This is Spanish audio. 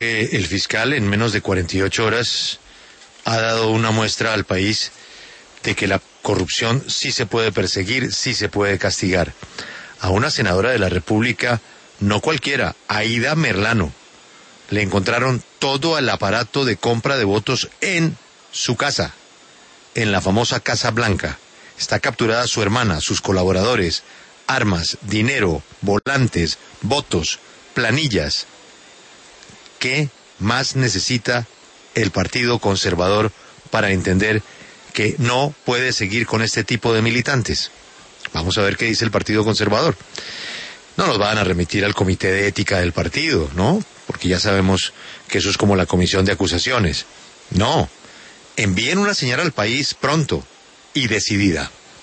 El fiscal en menos de 48 horas ha dado una muestra al país de que la corrupción sí se puede perseguir, sí se puede castigar. A una senadora de la República, no cualquiera, Aida Merlano, le encontraron todo el aparato de compra de votos en su casa, en la famosa Casa Blanca. Está capturada su hermana, sus colaboradores, armas, dinero, volantes, votos, planillas. ¿Qué más necesita el Partido Conservador para entender que no puede seguir con este tipo de militantes? Vamos a ver qué dice el Partido Conservador. No nos van a remitir al Comité de Ética del partido, ¿no? Porque ya sabemos que eso es como la comisión de acusaciones. No, envíen una señal al país pronto y decidida.